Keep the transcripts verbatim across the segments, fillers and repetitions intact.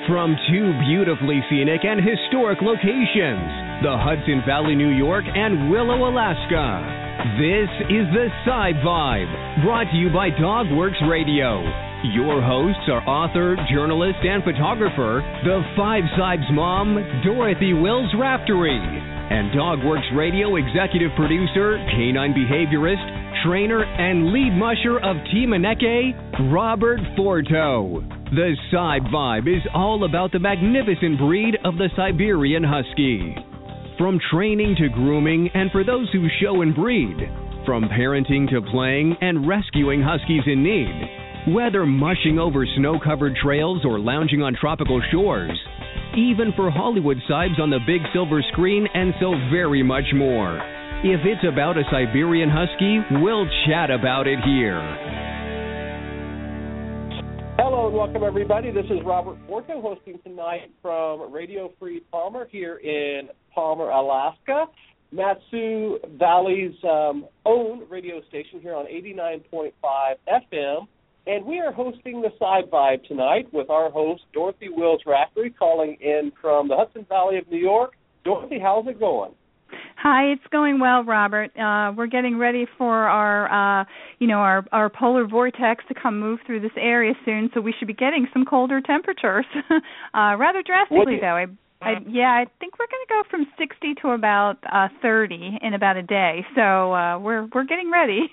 From two beautifully scenic and historic locations, the Hudson Valley, New York, and Willow, Alaska, this is The Side Vibe, brought to you by Dogworks Radio. Your hosts are author, journalist, and photographer, the Five Sibes mom, Dorothy Wills Raftery, and Dogworks Radio executive producer, canine behaviorist, trainer, and lead musher of Team Aneke, Robert Forto. The Side Vibe is all about the magnificent breed of the Siberian Husky. From training to grooming, and for those who show and breed, from parenting to playing and rescuing Huskies in need, whether mushing over snow-covered trails or lounging on tropical shores, even for Hollywood Sibes on the big silver screen, and so very much more. If it's about a Siberian Husky, we'll chat about it here. Hello and welcome, everybody. This is Robert Forto hosting tonight from Radio Free Palmer here in Palmer, Alaska, Mat-Su Valley's um, own radio station here on eighty-nine point five F M. And we are hosting the Side Vibe tonight with our host, Dorothy Wills Raftery, calling in from the Hudson Valley of New York. Dorothy, how's it going? Hi, it's going well, Robert. Uh, we're getting ready for our, uh, you know, our, our polar vortex to come move through this area soon, so we should be getting some colder temperatures, uh, rather drastically, you, though. I, I, yeah, I think we're going to go from sixty to about uh, thirty in about a day, so uh, we're we're getting ready.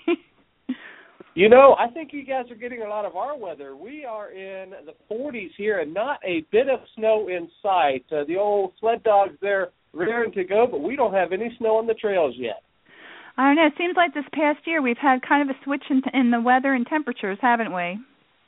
You know, I think you guys are getting a lot of our weather. We are in the forties here and not a bit of snow in sight. Uh, the old sled dogs there raring to go, but we don't have any snow on the trails yet. I don't know. It seems like this past year we've had kind of a switch in, in the weather and temperatures, haven't we?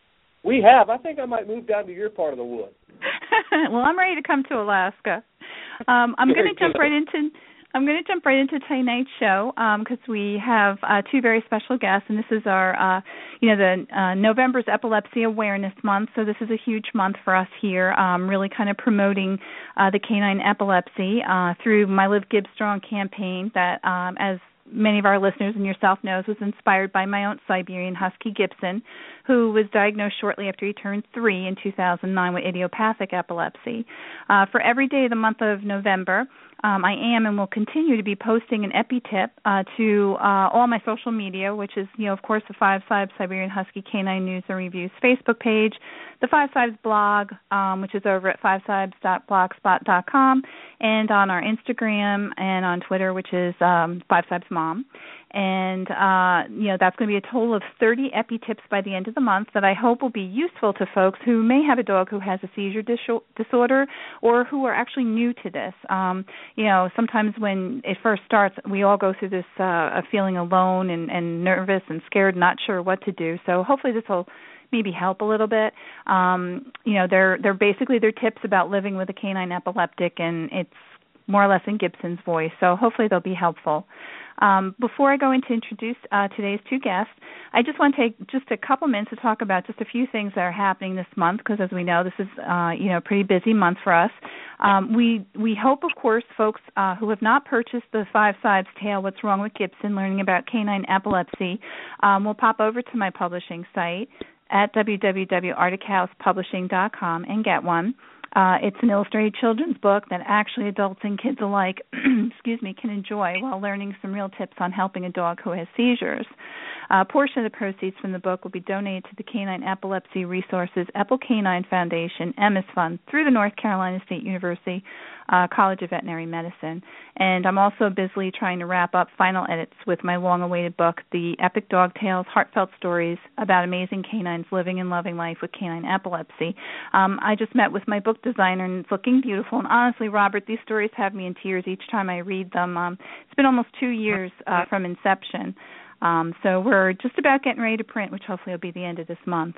We have. I think I might move down to your part of the woods. Well, I'm ready to come to Alaska. Um, I'm going to jump right into I'm going to jump right into tonight's show because um, we have uh, two very special guests, and this is our, uh, you know, the uh, November's Epilepsy Awareness Month. So this is a huge month for us here, um, really kind of promoting uh, the canine epilepsy uh, through my Live Gibbstrong campaign that, um, as many of our listeners and yourself knows, was inspired by my own Siberian Husky, Gibson, who was diagnosed shortly after he turned three in two thousand nine with idiopathic epilepsy. Uh, for every day of the month of November, um, I am and will continue to be posting an epi-tip uh, to uh, all my social media, which is, you know, of course, the Five Sibes Siberian Husky Canine News and Reviews Facebook page, the Five Sibes blog, um, which is over at five sibes dot blogspot dot com, and on our Instagram and on Twitter, which is um, Five Sibes Mom. And, uh, you know, that's going to be a total of thirty epi-tips by the end of the month that I hope will be useful to folks who may have a dog who has a seizure dis- disorder or who are actually new to this. Um, you know, sometimes when it first starts, we all go through this uh, feeling alone and, and nervous and scared, not sure what to do. So hopefully this will maybe help a little bit. Um, you know, they're, they're basically they're tips about living with a canine epileptic, and it's more or less in Gibson's voice. So hopefully they'll be helpful. Um, before I go in to introduce uh, today's two guests, I just want to take just a couple minutes to talk about just a few things that are happening this month, because as we know, this is uh, you know a pretty busy month for us. Um, we we hope, of course, folks uh, who have not purchased the Five Sibes Tale, What's Wrong with Gibson, Learning About Canine Epilepsy, um, will pop over to my publishing site at w w w dot arctic house publishing dot com and get one. Uh, it's an illustrated children's book that actually adults and kids alike, excuse me, can enjoy while learning some real tips on helping a dog who has seizures. A portion of the proceeds from the book will be donated to the Canine Epilepsy Resources Epple Canine Foundation, M S Fund, through the North Carolina State University uh, College of Veterinary Medicine. And I'm also busily trying to wrap up final edits with my long-awaited book, The Epic Dog Tales, Heartfelt Stories About Amazing Canines Living and Loving Life with Canine Epilepsy. Um, I just met with my book designer, and it's looking beautiful. And honestly, Robert, these stories have me in tears each time I read them. Um, it's been almost two years uh, from inception. Um, so we're just about getting ready to print, which hopefully will be the end of this month.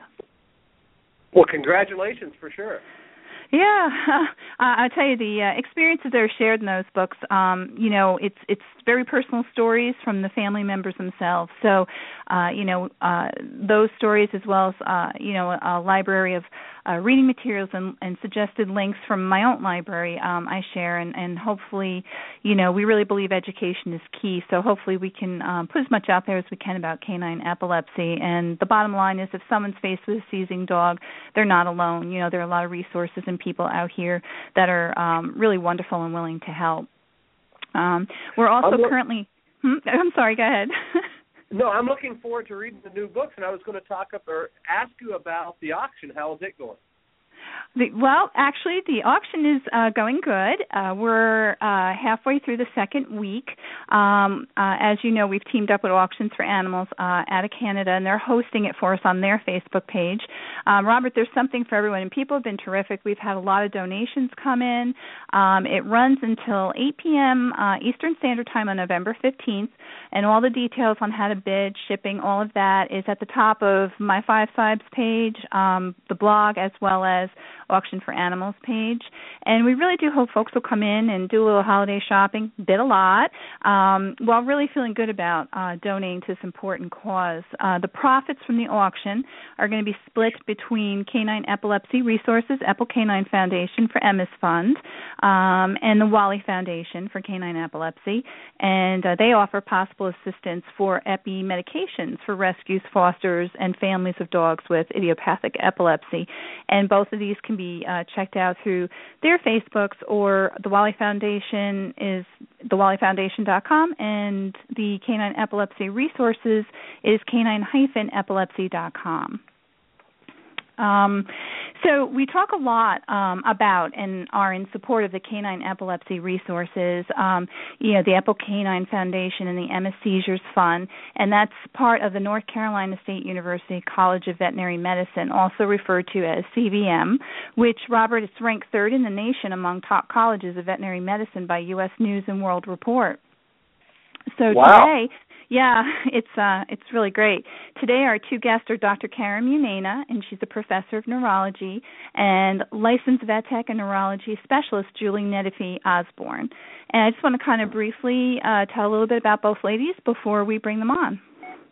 Well, congratulations for sure. Yeah, uh, I'll tell you, the uh, experiences that are shared in those books, um, you know, it's it's very personal stories from the family members themselves. So uh, you know, uh, those stories as well as, uh, you know, a library of uh, reading materials and, and suggested links from my own library um, I share, and, and hopefully, you know, we really believe education is key, so hopefully we can um, put as much out there as we can about canine epilepsy. And the bottom line is, if someone's faced with a seizing dog, they're not alone. You know, there are a lot of resources and people out here that are um, really wonderful and willing to help. Um, we're also I'm lo- currently... Hmm? I'm sorry, go ahead. No, I'm looking forward to reading the new books, and I was going to talk up or ask you about the auction. How is it going? The, well, actually, the auction is uh, going good. Uh, we're uh, halfway through the second week. Um, uh, as you know, we've teamed up with Auctions for Animals uh, out of Canada, and they're hosting it for us on their Facebook page. Um, Robert, there's something for everyone, and people have been terrific. We've had a lot of donations come in. Um, it runs until eight p.m. Uh, Eastern Standard Time on November fifteenth, and all the details on how to bid, shipping, all of that is at the top of my Five Sibes page, um, the blog, as well as Auction for Animals page. And we really do hope folks will come in and do a little holiday shopping, bid a lot, um, while really feeling good about uh, donating to this important cause. Uh, the profits from the auction are going to be split between Canine Epilepsy Resources, Epil Canine Foundation for Emma's Fund, um, and the Wally Foundation for Canine Epilepsy. And uh, they offer possible assistance for epi medications for rescues, fosters, and families of dogs with idiopathic epilepsy. And both of these can be uh, checked out through their Facebooks, or the Wally Foundation is the wally foundation dot com, and the Canine Epilepsy Resources is canine dash epilepsy dot com. Um, so we talk a lot um, about and are in support of the Canine Epilepsy Resources, um, you know, the Epil Canine Foundation and the Emma Seizures Fund, and that's part of the North Carolina State University College of Veterinary Medicine, also referred to as C V M, which, Robert, is ranked third in the nation among top colleges of veterinary medicine by U S News and World Report. So wow. today... Yeah, it's uh, it's really great. Today our two guests are Doctor Karen Munena, and she's a professor of neurology, and licensed vet tech and neurology specialist Julie Nedifee Osborne. And I just want to kind of briefly uh, tell a little bit about both ladies before we bring them on.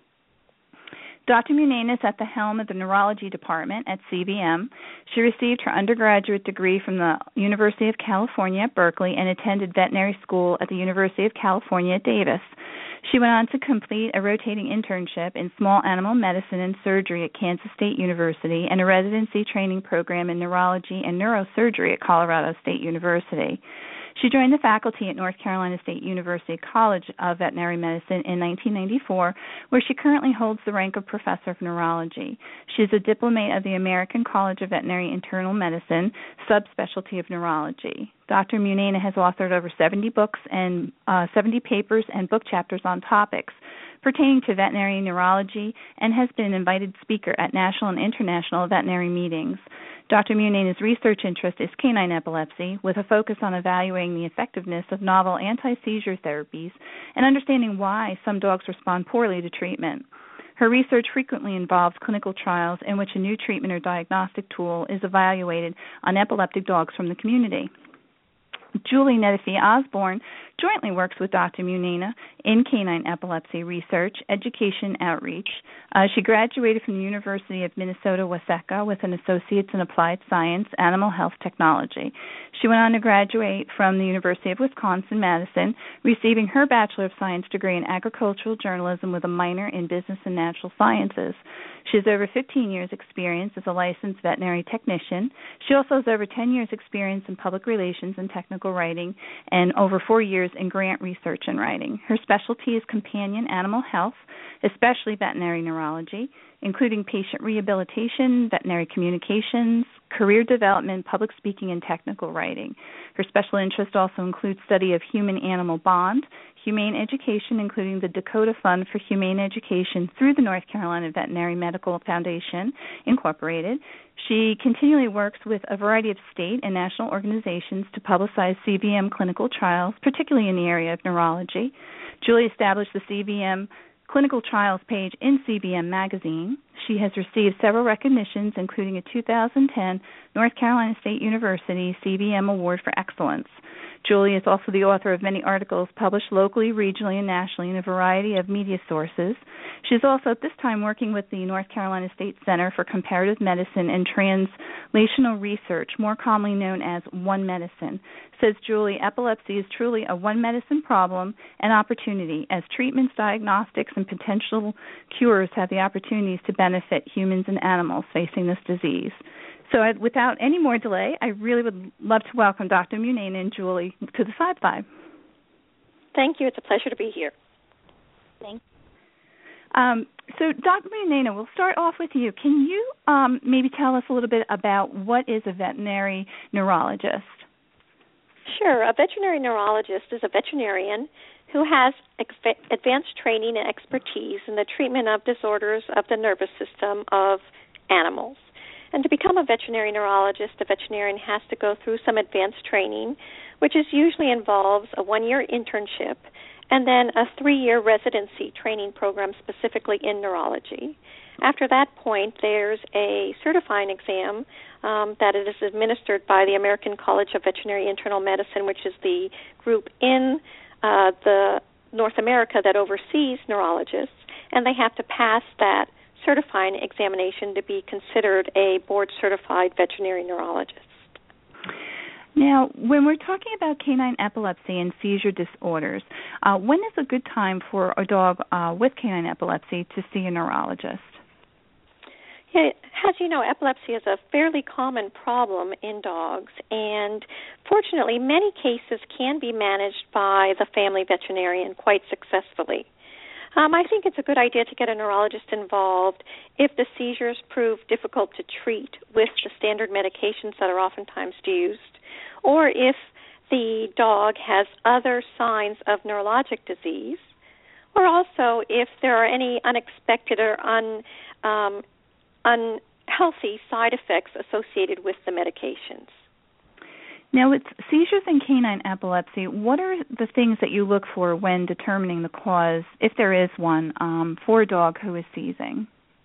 Doctor Munena is at the helm of the neurology department at C V M. She received her undergraduate degree from the University of California at Berkeley and attended veterinary school at the University of California at Davis. She went on to complete a rotating internship in small animal medicine and surgery at Kansas State University and a residency training program in neurology and neurosurgery at Colorado State University. She joined the faculty at North Carolina State University College of Veterinary Medicine in nineteen ninety-four, where she currently holds the rank of professor of neurology. She is a diplomate of the American College of Veterinary Internal Medicine, subspecialty of neurology. Doctor Munena has authored over seventy books and uh, seventy papers and book chapters on topics pertaining to veterinary neurology and has been an invited speaker at national and international veterinary meetings. Doctor Munena's research interest is canine epilepsy, with a focus on evaluating the effectiveness of novel anti-seizure therapies and understanding why some dogs respond poorly to treatment. Her research frequently involves clinical trials in which a new treatment or diagnostic tool is evaluated on epileptic dogs from the community. Julie Nedifee Osborne jointly works with Doctor Munena in canine epilepsy research, education, outreach. Uh, she graduated from the University of Minnesota Waseca with an Associate's in Applied Science, Animal Health Technology. She went on to graduate from the University of Wisconsin-Madison, receiving her Bachelor of Science degree in Agricultural Journalism with a minor in Business and Natural Sciences. She has over fifteen years' experience as a licensed veterinary technician. She also has over ten years' experience in public relations and technical writing and over four years in grant research and writing. Her specialty is companion animal health, especially veterinary neurology, including patient rehabilitation, veterinary communications, career development, public speaking, and technical writing. Her special interest also includes study of human-animal bond, humane education, including the Dakota Fund for Humane Education through the North Carolina Veterinary Medical Foundation, Incorporated. She continually works with a variety of state and national organizations to publicize C V M clinical trials, particularly in the area of neurology. Julie established the C V M clinical trials page in C B M Magazine. She has received several recognitions, including a two thousand ten North Carolina State University C B M Award for Excellence. Julie is also the author of many articles published locally, regionally, and nationally in a variety of media sources. She is also at this time working with the North Carolina State Center for Comparative Medicine and Translational Research, more commonly known as One Medicine. Says Julie, epilepsy is truly a one medicine problem and opportunity, as treatments, diagnostics, and potential cures have the opportunities to benefit humans and animals facing this disease. So I, without any more delay, I really would love to welcome Doctor Munena and Julie to the Side Vibe. Thank you. It's a pleasure to be here. Thanks. Um, so, Doctor Munena, we'll start off with you. Can you um, maybe tell us a little bit about what is a veterinary neurologist? Sure. A veterinary neurologist is a veterinarian who has ex- advanced training and expertise in the treatment of disorders of the nervous system of animals. And to become a veterinary neurologist, a veterinarian has to go through some advanced training, which is usually involves a one-year internship and then a three-year residency training program specifically in neurology. After that point, there's a certifying exam um, that is administered by the American College of Veterinary Internal Medicine, which is the group in uh, the North America that oversees neurologists, and they have to pass that certifying examination to be considered a board-certified veterinary neurologist. Now, when we're talking about canine epilepsy and seizure disorders, uh, when is a good time for a dog uh, with canine epilepsy to see a neurologist? Yeah, as you know, epilepsy is a fairly common problem in dogs, and fortunately, many cases can be managed by the family veterinarian quite successfully. Um, I think it's a good idea to get a neurologist involved if the seizures prove difficult to treat with the standard medications that are oftentimes used, or if the dog has other signs of neurologic disease, or also if there are any unexpected or un, um, unhealthy side effects associated with the medications. Now, with seizures and canine epilepsy, what are the things that you look for when determining the cause, if there is one, um, for a dog who is seizing?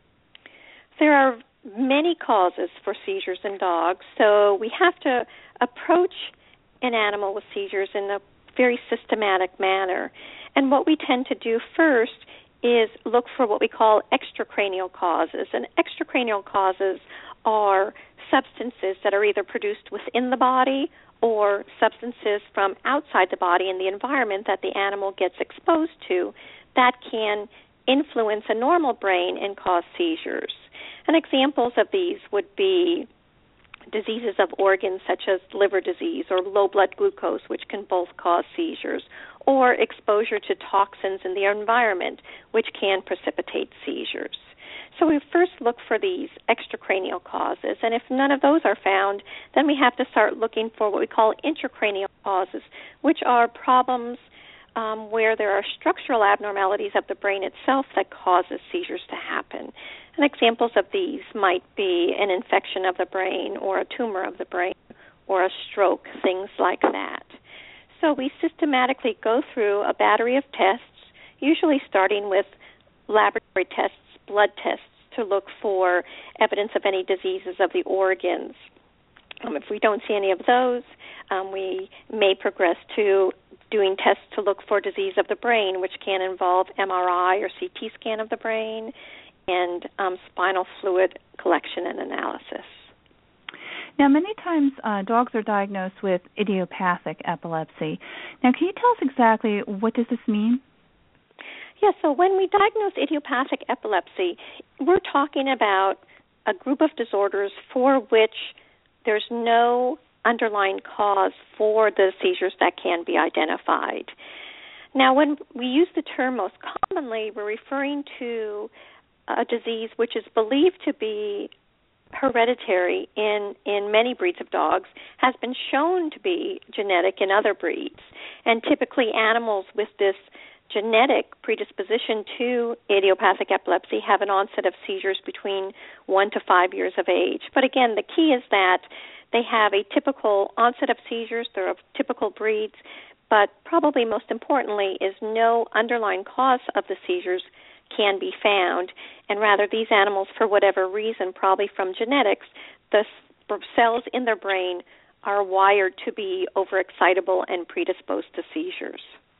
There are many causes for seizures in dogs, so we have to approach an animal with seizures in a very systematic manner. And what we tend to do first is look for what we call extracranial causes. And extracranial causes are substances that are either produced within the body or substances from outside the body in the environment that the animal gets exposed to that can influence a normal brain and cause seizures. And examples of these would be diseases of organs such as liver disease or low blood glucose, which can both cause seizures, or exposure to toxins in the environment, which can precipitate seizures. So we first look for these extracranial causes, and if none of those are found, then we have to start looking for what we call intracranial causes, which are problems um, where there are structural abnormalities of the brain itself that causes seizures to happen. And examples of these might be an infection of the brain or a tumor of the brain or a stroke, things like that. So we systematically go through a battery of tests, usually starting with laboratory tests, blood tests, to look for evidence of any diseases of the organs. Um, if we don't see any of those, um, we may progress to doing tests to look for disease of the brain, which can involve M R I or C T scan of the brain, and um, spinal fluid collection and analysis. Now, many times uh, dogs are diagnosed with idiopathic epilepsy. Now, can you tell us exactly what does this mean? Yeah, so when we diagnose idiopathic epilepsy, we're talking about a group of disorders for which there's no underlying cause for the seizures that can be identified. Now, when we use the term most commonly, we're referring to a disease which is believed to be hereditary in, in many breeds of dogs, has been shown to be genetic in other breeds. And typically animals with this genetic predisposition to idiopathic epilepsy have an onset of seizures between one to five years of age. But again, the key is that they have a typical onset of seizures, they're of typical breeds, but probably most importantly is no underlying cause of the seizures can be found, and rather these animals, for whatever reason, probably from genetics, the cells in their brain are wired to be overexcitable and predisposed to seizures.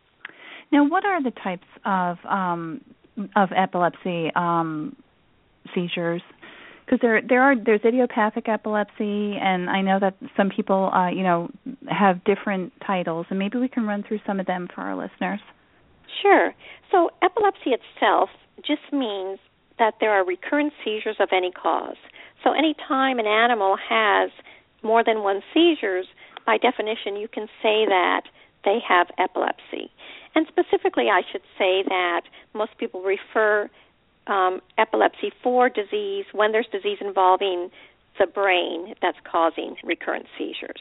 Now, what are the types of um, of epilepsy um, seizures? Because there there are there's idiopathic epilepsy, and I know that some people uh, you know have different titles, and maybe we can run through some of them for our listeners. Sure. So epilepsy itself just means that there are recurrent seizures of any cause. So any time an animal has more than one seizures, by definition, you can say that they have epilepsy. And specifically, I should say that most people refer um, epilepsy for disease when there's disease involving the brain that's causing recurrent seizures.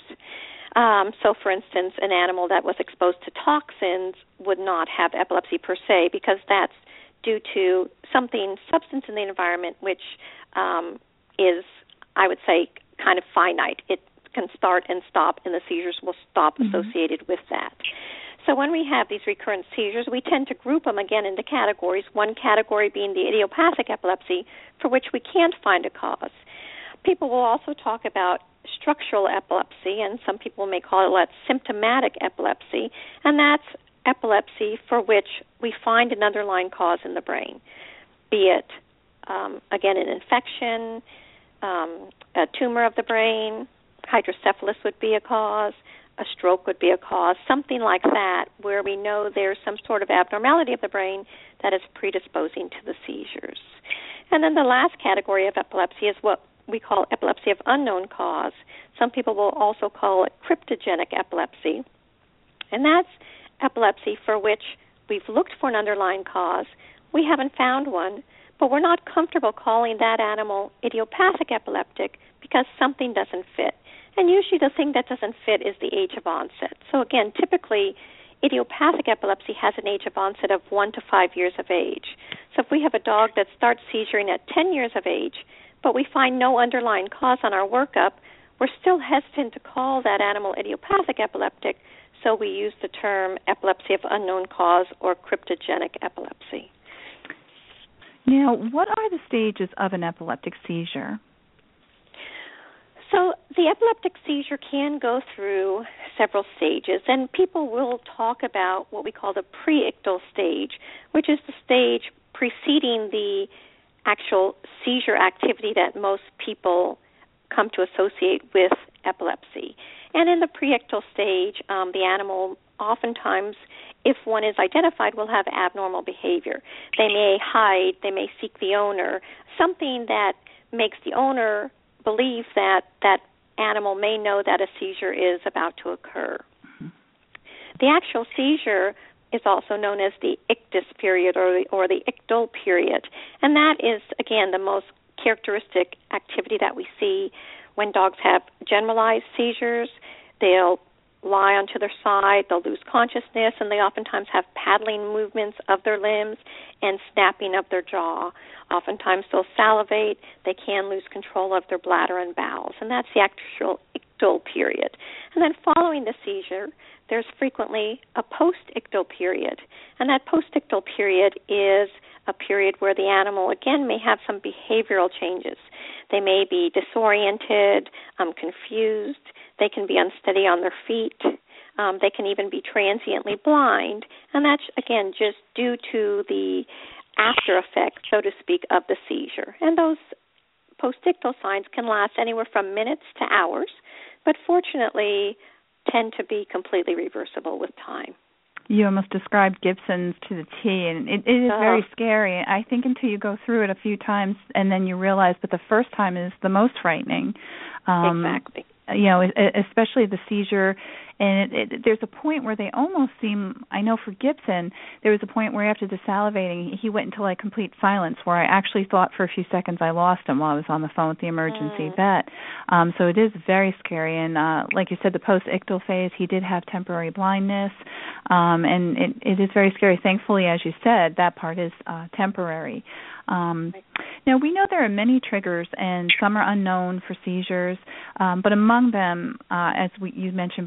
Um, so, for instance, an animal that was exposed to toxins would not have epilepsy per se, because that's due to something, substance in the environment, which um, is, I would say, kind of finite. It can start and stop, and the seizures will stop mm-hmm. associated with that. So when we have these recurrent seizures, we tend to group them again into categories, one category being the idiopathic epilepsy, for which we can't find a cause. People will also talk about structural epilepsy, and some people may call it symptomatic epilepsy, and that's epilepsy for which we find an underlying cause in the brain, be it, um, again, an infection, um, a tumor of the brain, hydrocephalus would be a cause, a stroke would be a cause, something like that, where we know there's some sort of abnormality of the brain that is predisposing to the seizures. And then the last category of epilepsy is what we call epilepsy of unknown cause. Some people will also call it cryptogenic epilepsy. And that's epilepsy for which we've looked for an underlying cause. We haven't found one, but we're not comfortable calling that animal idiopathic epileptic because something doesn't fit. And usually the thing that doesn't fit is the age of onset. So again, typically idiopathic epilepsy has an age of onset of one to five years of age. So if we have a dog that starts seizuring at ten years of age, but we find no underlying cause on our workup, we're still hesitant to call that animal idiopathic epileptic, so we use the term epilepsy of unknown cause or cryptogenic epilepsy. Now, what are the stages of an epileptic seizure? So the epileptic seizure can go through several stages, and people will talk about what we call the pre-ictal stage, which is the stage preceding the actual seizure activity that most people come to associate with epilepsy. And in the pre-ictal stage, um, the animal oftentimes, if one is identified, will have abnormal behavior. They may hide, they may seek the owner, something that makes the owner believe that that animal may know that a seizure is about to occur. Mm-hmm. The actual seizure is also known as the ictus period or the, or the ictal period, and that is, again, the most characteristic activity that we see when dogs have generalized seizures. They'll lie onto their side, they'll lose consciousness, and they oftentimes have paddling movements of their limbs and snapping of their jaw. Oftentimes they'll salivate, they can lose control of their bladder and bowels, and that's the actual ictal period. And then following the seizure, there's frequently a post-ictal period, and that post-ictal period is a period where the animal, again, may have some behavioral changes. They may be disoriented, um, confused, they can be unsteady on their feet, um, they can even be transiently blind, and that's, again, just due to the after effects, so to speak, of the seizure. And those post-ictal signs can last anywhere from minutes to hours, but fortunately tend to be completely reversible with time. You almost described Gibson's to the T, and it, it is uh, very scary. I think until you go through it a few times and then you realize, but the first time is the most frightening. Um, exactly. You know, especially the seizure, and it, it, there's a point where they almost seem, I know for Gibson, there was a point where after the salivating, he went into like complete silence, where I actually thought for a few seconds I lost him while I was on the phone with the emergency mm. vet. Um, so it is very scary, and uh, like you said, the post-ictal phase, he did have temporary blindness, um, and it, it is very scary. Thankfully, as you said, that part is uh, temporary. Um, now, we know there are many triggers, and some are unknown for seizures, um, but among them, uh, as we, you mentioned before, is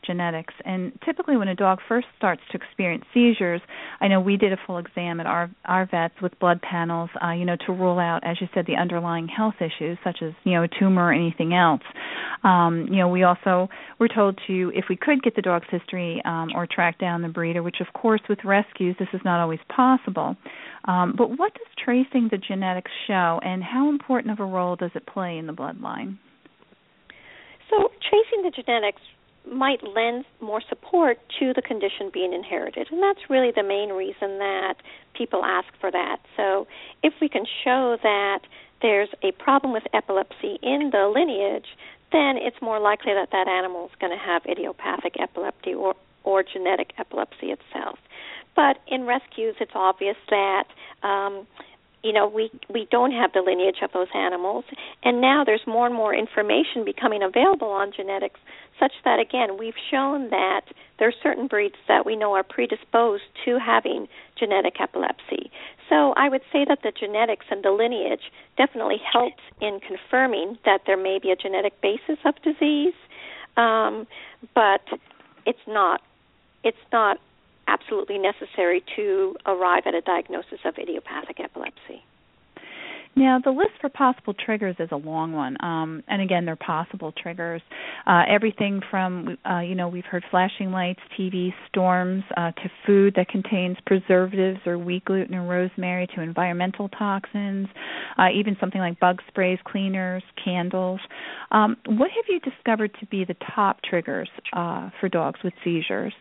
genetics. And typically when a dog first starts to experience seizures, I know we did a full exam at our our vets with blood panels, uh, you know, to rule out, as you said, the underlying health issues such as, you know, a tumor or anything else. Um, you know, we also were told to, if we could get the dog's history um, or track down the breeder, which of course with rescues this is not always possible. Um, but what does tracing the genetics show, and how important of a role does it play in the bloodline? So tracing the genetics might lend more support to the condition being inherited, and that's really the main reason that people ask for that. So if we can show that there's a problem with epilepsy in the lineage, then it's more likely that that animal is going to have idiopathic epilepsy or, or genetic epilepsy itself. But in rescues, it's obvious that um, you know, we, we don't have the lineage of those animals, and now there's more and more information becoming available on genetics such that, again, we've shown that there are certain breeds that we know are predisposed to having genetic epilepsy. So I would say that the genetics and the lineage definitely helps in confirming that there may be a genetic basis of disease, um, but it's not it's not absolutely necessary to arrive at a diagnosis of idiopathic epilepsy. Now, the list for possible triggers is a long one, um, and again, they're possible triggers. Uh, everything from, uh, you know, we've heard flashing lights, T V, storms, uh, to food that contains preservatives or wheat gluten or rosemary, to environmental toxins, uh, even something like bug sprays, cleaners, candles. Um, what have you discovered to be the top triggers uh, for dogs with seizures?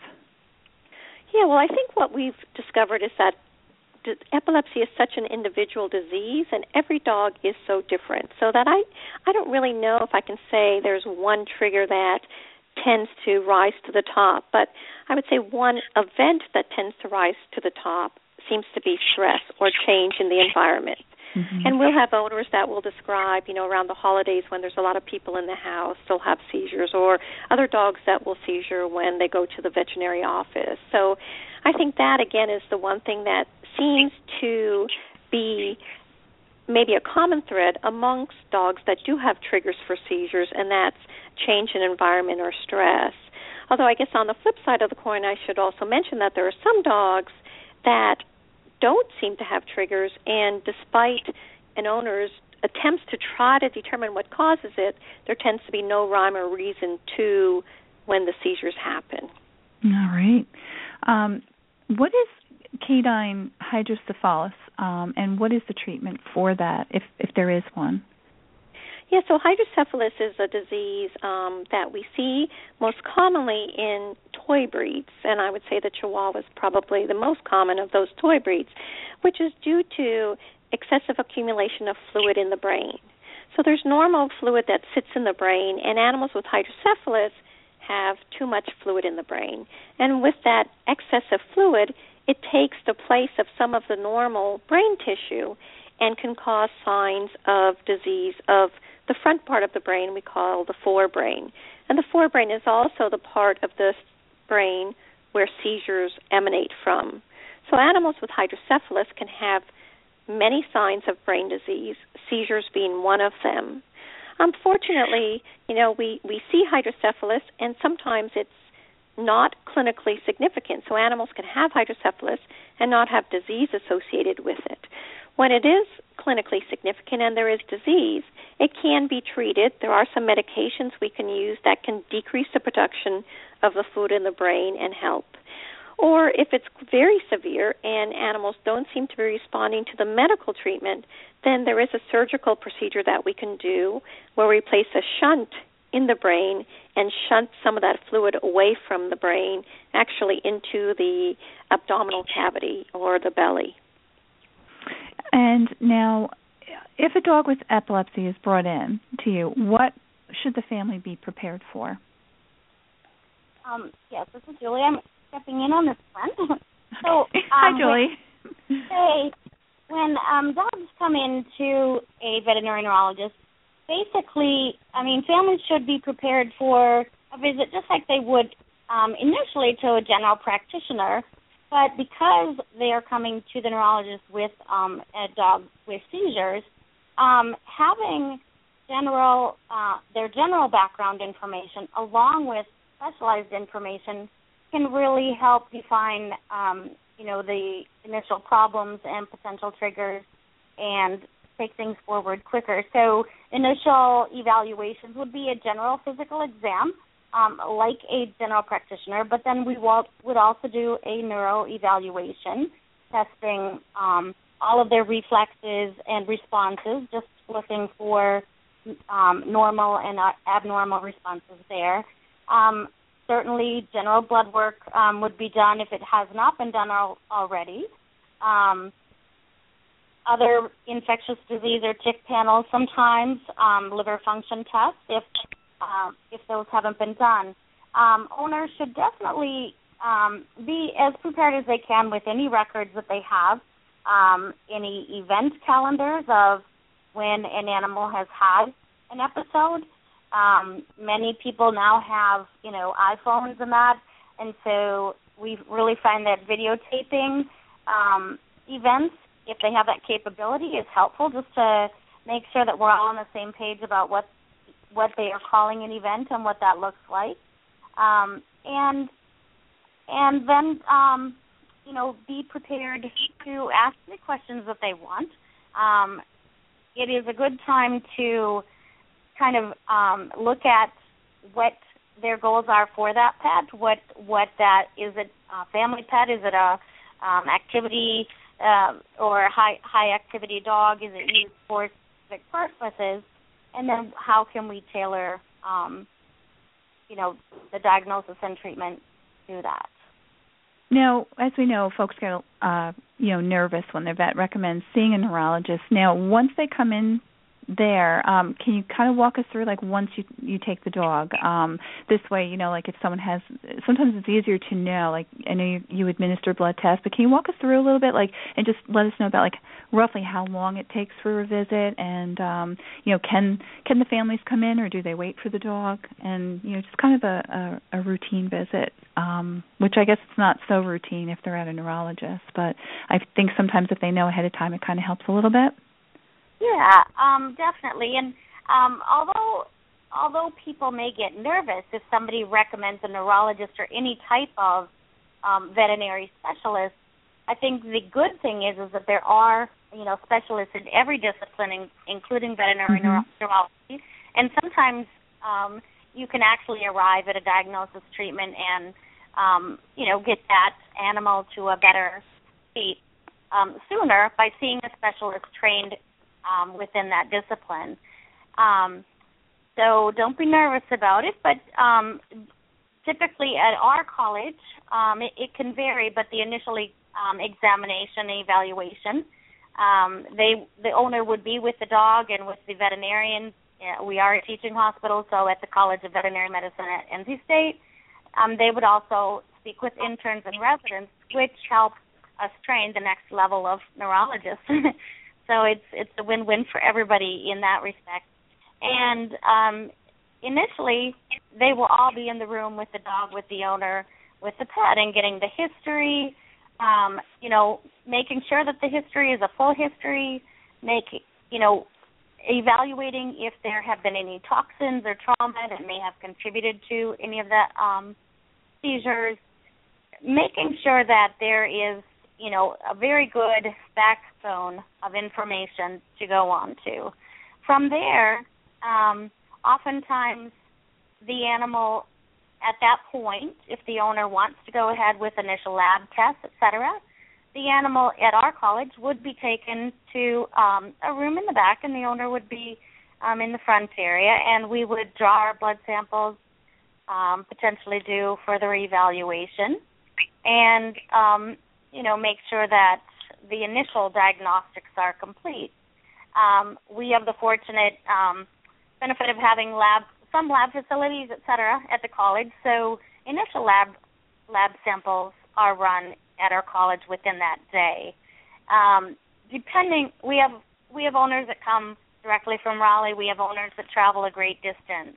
Yeah, well, I think what we've discovered is that epilepsy is such an individual disease, and every dog is so different, so that I, I don't really know if I can say there's one trigger that tends to rise to the top, but I would say one event that tends to rise to the top seems to be stress or change in the environment. Mm-hmm. And we'll have owners that will describe, you know, around the holidays when there's a lot of people in the house, they'll have seizures, or other dogs that will seizure when they go to the veterinary office. So I think that, again, is the one thing that seems to be maybe a common thread amongst dogs that do have triggers for seizures, and that's change in environment or stress. Although I guess on the flip side of the coin, I should also mention that there are some dogs that don't seem to have triggers, and despite an owner's attempts to try to determine what causes it, there tends to be no rhyme or reason to when the seizures happen. All right. Um, what is canine hydrocephalus, um, and what is the treatment for that, if, if there is one? Yeah, so hydrocephalus is a disease um, that we see most commonly in toy breeds, and I would say the Chihuahua is probably the most common of those toy breeds, which is due to excessive accumulation of fluid in the brain. So there's normal fluid that sits in the brain, and animals with hydrocephalus have too much fluid in the brain. And with that excessive fluid, it takes the place of some of the normal brain tissue and can cause signs of disease of the front part of the brain we call the forebrain. And the forebrain is also the part of the brain where seizures emanate from. So animals with hydrocephalus can have many signs of brain disease, seizures being one of them. Unfortunately, you know, we, we see hydrocephalus, and sometimes it's not clinically significant. So animals can have hydrocephalus and not have disease associated with it. When it is clinically significant and there is disease, it can be treated. There are some medications we can use that can decrease the production of the fluid in the brain and help. Or if it's very severe and animals don't seem to be responding to the medical treatment, then there is a surgical procedure that we can do where we place a shunt in the brain and shunt some of that fluid away from the brain, actually into the abdominal cavity or the belly. And now, if a dog with epilepsy is brought in to you, what should the family be prepared for? Um, yes, this is Julie. I'm stepping in on this one. So, um, Hi, Julie. When, hey, when um, dogs come into a veterinary neurologist, basically, I mean, families should be prepared for a visit just like they would um, initially to a general practitioner. But because they are coming to the neurologist with um, a dog with seizures, um, having general uh, their general background information along with specialized information can really help define, um, you know, the initial problems and potential triggers and take things forward quicker. So initial evaluations would be a general physical exam, um, like a general practitioner, but then we would also do a neuro evaluation, testing um, all of their reflexes and responses, just looking for um, normal and uh, abnormal responses there. Um, certainly general blood work um, would be done if it has not been done al- already. Um, other infectious disease or tick panels sometimes, um, liver function tests if uh, if those haven't been done. Um, owners should definitely um, be as prepared as they can with any records that they have, um, any event calendars of when an animal has had an episode. Um, many people now have, you know, iPhones and that, and so we really find that videotaping um, events, if they have that capability, is helpful just to make sure that we're all on the same page about what what they are calling an event and what that looks like. Um, and and then, um, you know, be prepared to ask the questions that they want. Um, it is a good time to kind of um, look at what their goals are for that pet, what what that, is it a family pet, is it a um, activity uh, or a high, high activity dog, is it used for specific purposes, and then how can we tailor, um, you know, the diagnosis and treatment to that. Now, as we know, folks get, uh, you know, nervous when their vet recommends seeing a neurologist. Now, once they come in there, um, can you kind of walk us through, like, once you you take the dog? Um, this way, you know, like if someone has, sometimes it's easier to know, like, I know you, you administer blood tests, but can you walk us through a little bit, like, and just let us know about, like, roughly how long it takes for a visit, and, um, you know, can can the families come in, or do they wait for the dog? And, you know, just kind of a, a, a routine visit, um, which I guess it's not so routine if they're at a neurologist, but I think sometimes if they know ahead of time, it kind of helps a little bit. Yeah, um, definitely. And um, although although people may get nervous if somebody recommends a neurologist or any type of um, veterinary specialist, I think the good thing is is that there are, you know, specialists in every discipline, in, including veterinary mm-hmm. neurology. And sometimes um, you can actually arrive at a diagnosis, treatment, and um, you know, get that animal to a better state um, sooner by seeing a specialist trained Um, within that discipline. Um, so don't be nervous about it, but um, typically at our college, um, it, it can vary, but the initial um, examination and evaluation, um, they the owner would be with the dog and with the veterinarian. Uh, we are a teaching hospital, so at the College of Veterinary Medicine at N C State, um, they would also speak with interns and residents, which helps us train the next level of neurologists. So it's it's a win-win for everybody in that respect. And um, initially, they will all be in the room with the dog, with the owner, with the pet, and getting the history, um, you know, making sure that the history is a full history, make, you know, evaluating if there have been any toxins or trauma that may have contributed to any of the um, seizures, making sure that there is, you know, a very good backbone of information to go on to. From there, um, oftentimes the animal at that point, if the owner wants to go ahead with initial lab tests, et cetera, the animal at our college would be taken to um, a room in the back, and the owner would be um, in the front area, and we would draw our blood samples, um, potentially do further evaluation, and um, you know, make sure that the initial diagnostics are complete. Um, we have the fortunate um, benefit of having lab, some lab facilities, et cetera, at the college. So initial lab lab samples are run at our college within that day. Um, depending, we have we have owners that come directly from Raleigh. We have owners that travel a great distance.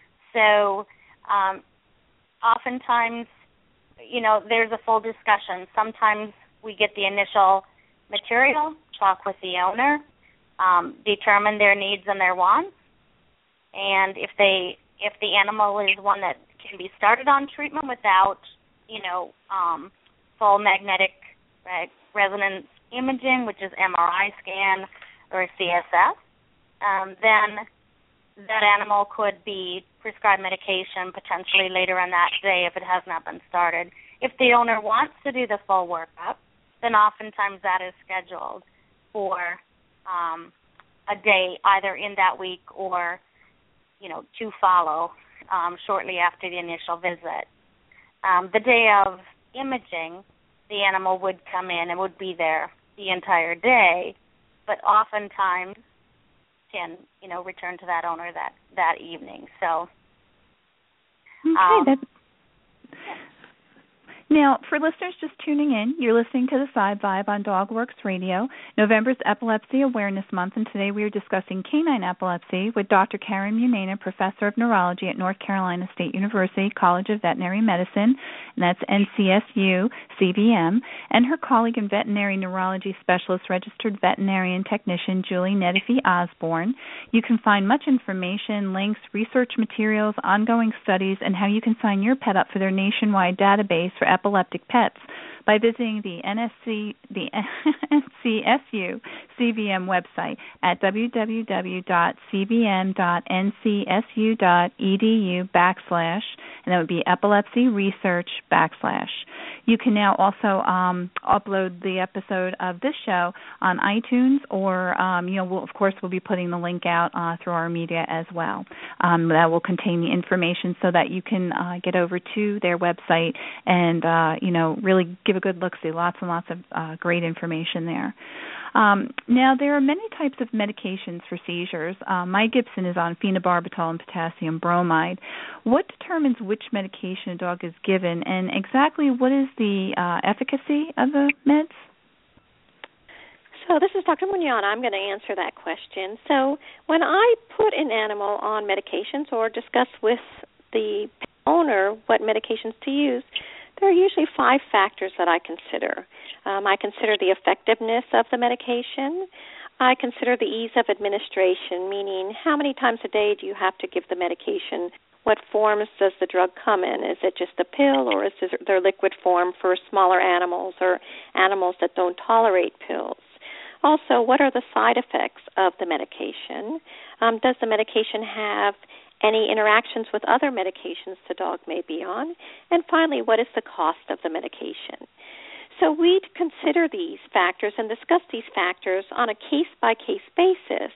So um, oftentimes, you know, there's a full discussion. Sometimes we get the initial material, talk with the owner, um, determine their needs and their wants, and if they if the animal is one that can be started on treatment without, you know, um, full magnetic right, resonance imaging, which is M R I scan or C S F, um, then that animal could be prescribed medication potentially later on that day if it has not been started. If the owner wants to do the full workup, then oftentimes that is scheduled for um, a day either in that week or, you know, to follow um, shortly after the initial visit. Um, the day of imaging, the animal would come in and would be there the entire day, but oftentimes can, you know, return to that owner that, that evening. So, okay, um, that's... Now, for listeners just tuning in, you're listening to The Side Vibe on DogWorks Radio. November's Epilepsy Awareness Month, and today we are discussing canine epilepsy with Doctor Karen Munena, Professor of Neurology at North Carolina State University College of Veterinary Medicine, and that's N C S U C V M, and her colleague and veterinary neurology specialist, registered veterinarian technician Julie Nedifee Osborne. You can find much information, links, research materials, ongoing studies, and how you can sign your pet up for their nationwide database for epileptic pets by visiting the N S C, the N C S U C V M website at w w w dot c v m dot n c s u dot e d u backslash, and that would be epilepsy research backslash. You can now also um, upload the episode of this show on iTunes, or um, you know, we'll, of course, we'll be putting the link out uh, through our media as well. Um, that will contain the information so that you can uh, get over to their website and uh, you know, really give a good look-see. Lots and lots of uh, great information there. Um, now, there are many types of medications for seizures. Uh, my Gibson is on phenobarbital and potassium bromide. What determines which medication a dog is given, and exactly what is the uh, efficacy of the meds? So this is Doctor Mugnana. I'm going to answer that question. So when I put an animal on medications or discuss with the owner what medications to use, there are usually five factors that I consider. Um, I consider the effectiveness of the medication. I consider the ease of administration, meaning how many times a day do you have to give the medication? What forms does the drug come in? Is it just a pill, or is there liquid form for smaller animals or animals that don't tolerate pills? Also, what are the side effects of the medication? Um, does the medication have any interactions with other medications the dog may be on? And finally, what is the cost of the medication? So we consider these factors and discuss these factors on a case-by-case basis.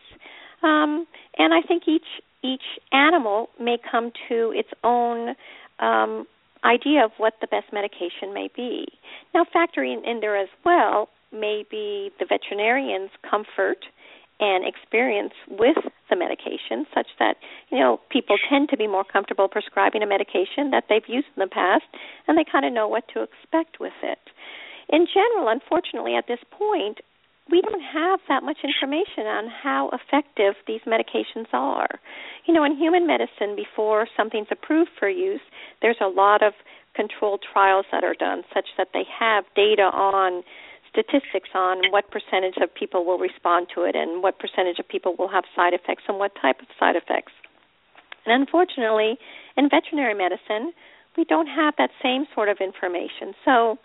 Um, and I think each each animal may come to its own um, idea of what the best medication may be. Now, factoring in there as well may be the veterinarian's comfort and experience with the medication, such that, you know, people tend to be more comfortable prescribing a medication that they've used in the past, and they kind of know what to expect with it. In general, unfortunately, at this point, we don't have that much information on how effective these medications are. You know, in human medicine, before something's approved for use, there's a lot of controlled trials that are done, such that they have data on statistics on what percentage of people will respond to it and what percentage of people will have side effects and what type of side effects. And unfortunately, in veterinary medicine, we don't have that same sort of information. So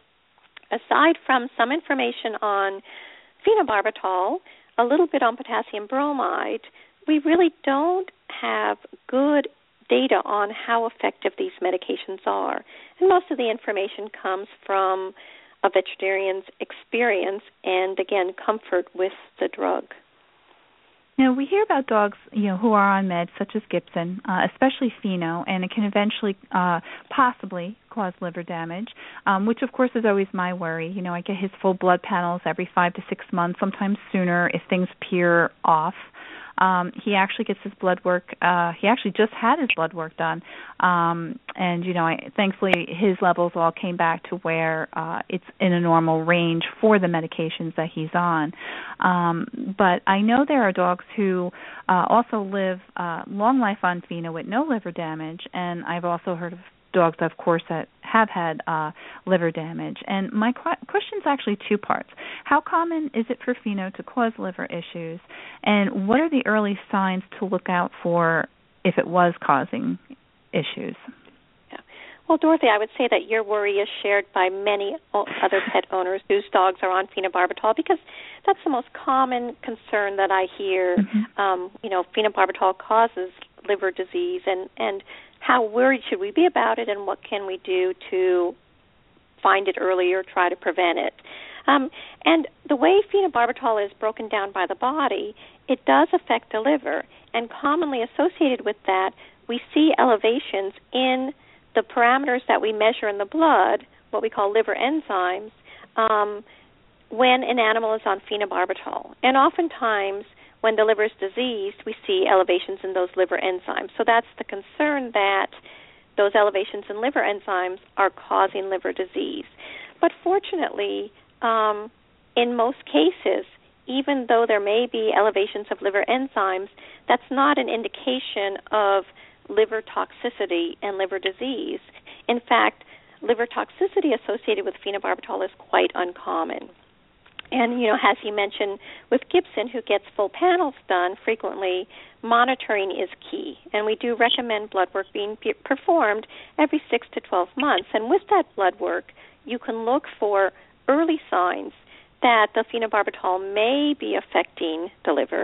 aside from some information on phenobarbital, a little bit on potassium bromide, we really don't have good data on how effective these medications are. And most of the information comes from a veterinarian's experience and, again, comfort with the drug. Now, we hear about dogs, you know, who are on meds such as Gibson, uh, especially pheno, and it can eventually uh, possibly cause liver damage, um, which, of course, is always my worry. You know, I get his full blood panels every five to six months, sometimes sooner if things appear off. Um, he actually gets his blood work. Uh, he actually just had his blood work done, um, and you know, I, thankfully, his levels all came back to where uh, it's in a normal range for the medications that he's on. Um, but I know there are dogs who uh, also live uh, long life on pheno with no liver damage, and I've also heard of dogs, of course, that have had uh, liver damage. And my qu- question is actually two parts. How common is it for pheno to cause liver issues? And what are the early signs to look out for if it was causing issues? Yeah. Well, Dorothy, I would say that your worry is shared by many other pet owners whose dogs are on phenobarbital, because that's the most common concern that I hear. Mm-hmm. Um, you know, phenobarbital causes liver disease, and, and how worried should we be about it, and what can we do to find it early or try to prevent it. Um, and the way phenobarbital is broken down by the body, it does affect the liver, and commonly associated with that, we see elevations in the parameters that we measure in the blood, what we call liver enzymes, um, when an animal is on phenobarbital. And oftentimes, when the liver is diseased, we see elevations in those liver enzymes. So that's the concern, that those elevations in liver enzymes are causing liver disease. But fortunately, um, in most cases, even though there may be elevations of liver enzymes, that's not an indication of liver toxicity and liver disease. In fact, liver toxicity associated with phenobarbital is quite uncommon. And, you know, as you mentioned, with Gibson, who gets full panels done frequently, monitoring is key. And we do recommend blood work being pe- performed every six to twelve months. And with that blood work, you can look for early signs that the phenobarbital may be affecting the liver.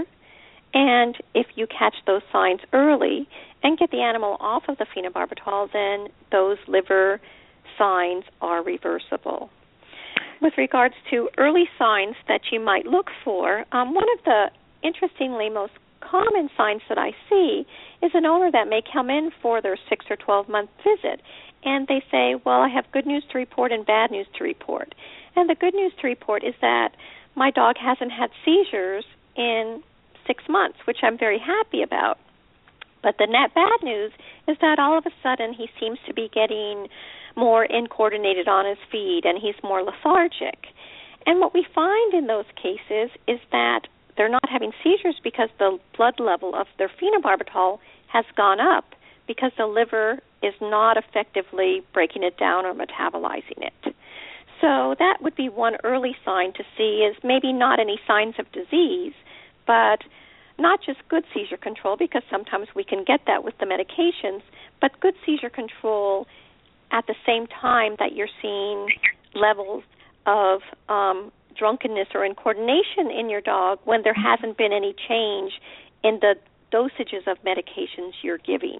And if you catch those signs early and get the animal off of the phenobarbital, then those liver signs are reversible. With regards to early signs that you might look for, um, one of the interestingly most common signs that I see is an owner that may come in for their six or twelve month visit, and they say, well, I have good news to report and bad news to report. And the good news to report is that my dog hasn't had seizures in six months, which I'm very happy about. But the net bad news is that all of a sudden he seems to be getting more incoordinated on his feet, and he's more lethargic. And what we find in those cases is that they're not having seizures because the blood level of their phenobarbital has gone up, because the liver is not effectively breaking it down or metabolizing it. So that would be one early sign to see, is maybe not any signs of disease, but not just good seizure control, because sometimes we can get that with the medications, but good seizure control at the same time that you're seeing levels of um, drunkenness or incoordination in your dog when there hasn't been any change in the dosages of medications you're giving.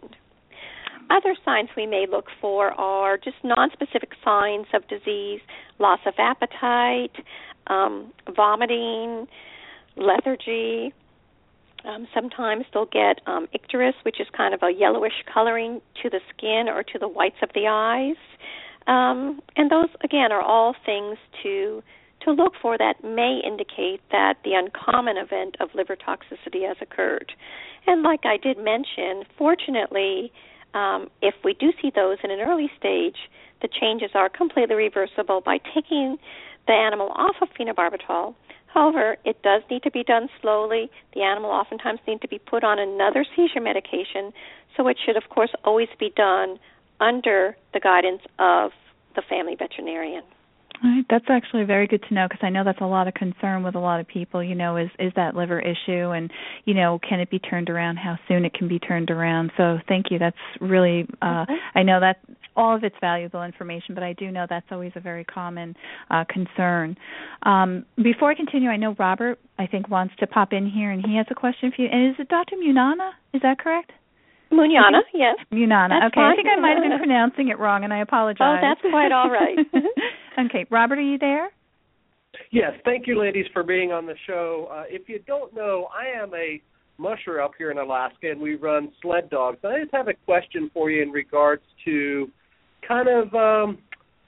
Other signs we may look for are just nonspecific signs of disease, loss of appetite, um, vomiting, lethargy. Um, sometimes they'll get um, icterus, which is kind of a yellowish coloring to the skin or to the whites of the eyes. Um, and those, again, are all things to to look for that may indicate that the uncommon event of liver toxicity has occurred. And like I did mention, fortunately, um, if we do see those in an early stage, the changes are completely reversible by taking the animal off of phenobarbital. However, it does need to be done slowly. The animal oftentimes needs to be put on another seizure medication, so it should, of course, always be done under the guidance of the family veterinarian. All right. That's actually very good to know, because I know that's a lot of concern with a lot of people, you know, is, is that liver issue, and, you know, can it be turned around, how soon it can be turned around. So thank you. That's really, uh, okay. I know that all of it's valuable information, but I do know that's always a very common uh, concern. Um, before I continue, I know Robert, I think, wants to pop in here, and he has a question for you. And is it Doctor Munana? Is that correct? Munana, yes. Munana, that's okay. Fine. I think I might have been pronouncing it wrong, and I apologize. Oh, that's quite all right. Okay, Robert, are you there? Yes, thank you, ladies, for being on the show. Uh, if you don't know, I am a musher up here in Alaska, and we run sled dogs. I just have a question for you in regards to kind of um,